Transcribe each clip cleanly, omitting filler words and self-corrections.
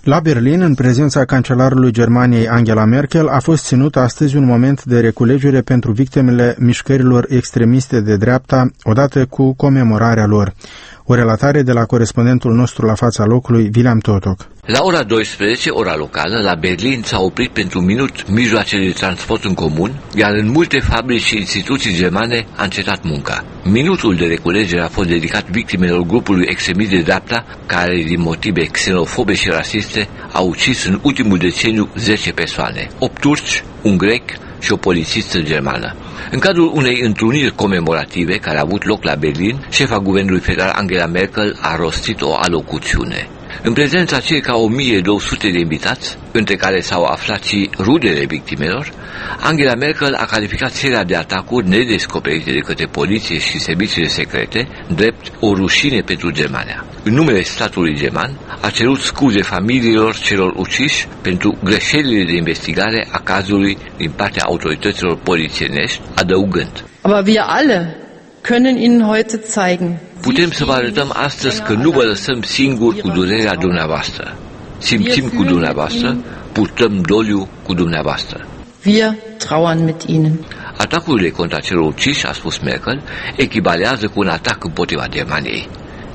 La Berlin, în prezența cancelarului Germaniei Angela Merkel, a fost ținut astăzi un moment de reculegere pentru victimele mișcărilor extremiste de dreapta, odată cu comemorarea lor. O relatare de la corespondentul nostru la fața locului, William Totok. La ora 12, ora locală, la Berlin s-a oprit pentru un minut mijloacele de transport în comun, iar în multe fabrici și instituții germane a încetat munca. Minutul de reculegere a fost dedicat victimelor grupului extremist de dreapta, care, din motive xenofobe și rasiste, a ucis în ultimul deceniu 10 persoane, 8 turci, un grec și o polițistă germană. În cadrul unei întruniri comemorative care a avut loc la Berlin, șefa guvernului federal Angela Merkel a rostit o alocuțiune. În prezența circa 1200 de invitați, între care s-au aflat și rudele victimelor, Angela Merkel a calificat seria de atacuri nedescoperite de către poliție și serviciile secrete drept o rușine pentru Germania. În numele statului german, a cerut scuze familiilor celor uciși pentru greșelile de investigare a cazului din partea autorităților polițienești, adăugând: Aber wir alle können Ihnen heute zeigen. Putem să vă arătăm astăzi că nu vă lăsăm singuri cu durerea dumneavoastră. Simțim cu dumneavoastră, purtăm doliu cu dumneavoastră. Wir trauern mit Ihnen. Atacurile contra celor uciși, a spus Merkel, echivalează cu un atac împotriva Germaniei.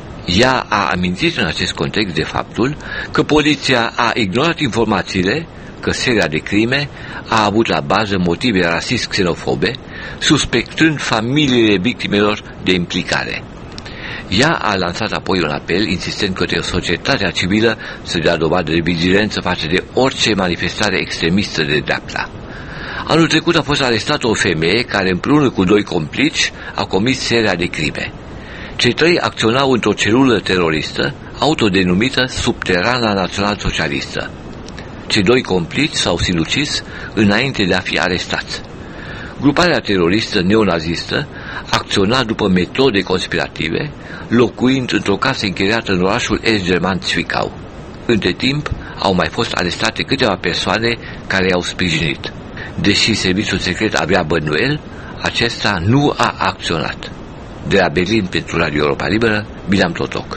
Ea a amintit în acest context de faptul că poliția a ignorat informațiile că seria de crime a avut la bază motive rasist-xenofobe, suspectând familiile victimelor de implicare. Ea a lansat apoi un apel insistând către societatea civilă să dea dovadă de vigilență față de orice manifestare extremistă de dreapta. Anul trecut a fost arestată o femeie care împreună cu 2 complici a comis seria de crime. Cei 3 acționau într-o celulă teroristă autodenumită Subterana Național-Socialistă. Cei 2 complici s-au sinucis înainte de a fi arestați. Gruparea teroristă neonazistă acționa după metode conspirative, locuind într-o casă închiriată în orașul est-german Zwickau. Între timp, au mai fost arestate câteva persoane care i-au sprijinit. Deși serviciul secret avea bănuieli, acesta nu a acționat. De la Berlin pentru Radio Europa Liberă, William Totok.